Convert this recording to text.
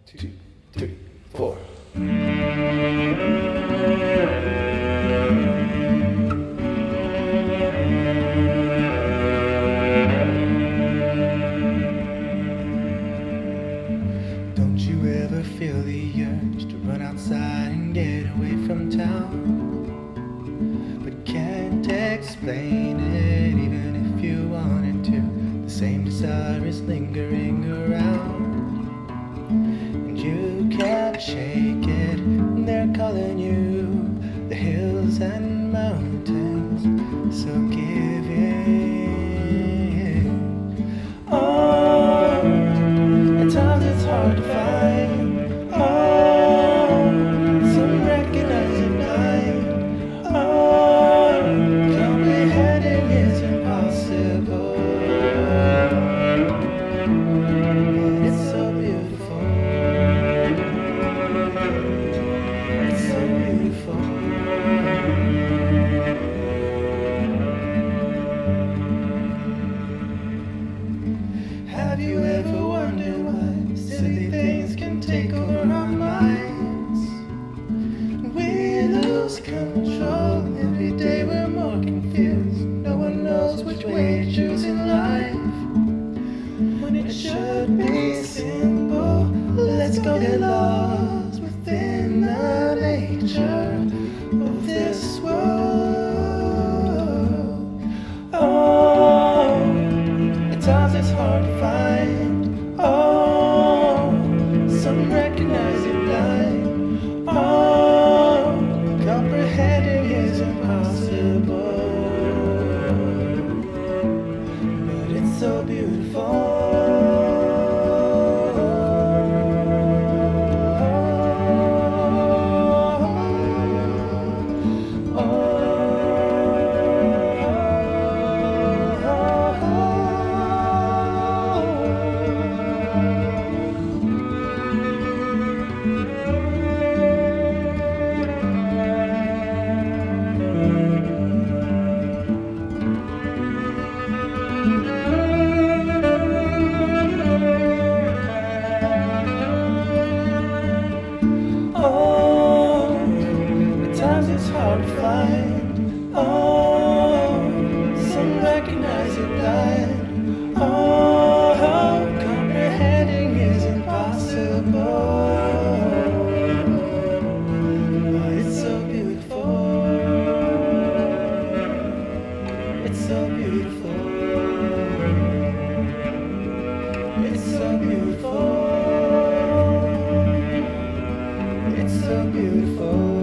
2, 3, 4. Don't you ever feel the urge to run outside and get away from town, but can't explain it even if you wanted to? The same desire is lingering around, and you can't shake it. They're calling you, the hills and mountains, so give in. Oh, at times it's hard to find. Oh, some recognize it blind. Oh, comprehending is impossible. But it's so beautiful. It's so beautiful. Have you ever wondered why silly things can take over our minds? We lose control. Every day we're more confused. No one knows which way to choose in life, when it should be simple. Let's go get lost within the nature of this world. Oh, at times it's hard to find. Oh, some recognize it blind. Oh, comprehending is impossible, but it's so beautiful. Oh, at times it's hard to find. Oh, some recognize it blind. Oh, comprehending is impossible. But it's so beautiful. It's so beautiful. It's so beautiful. It's so beautiful.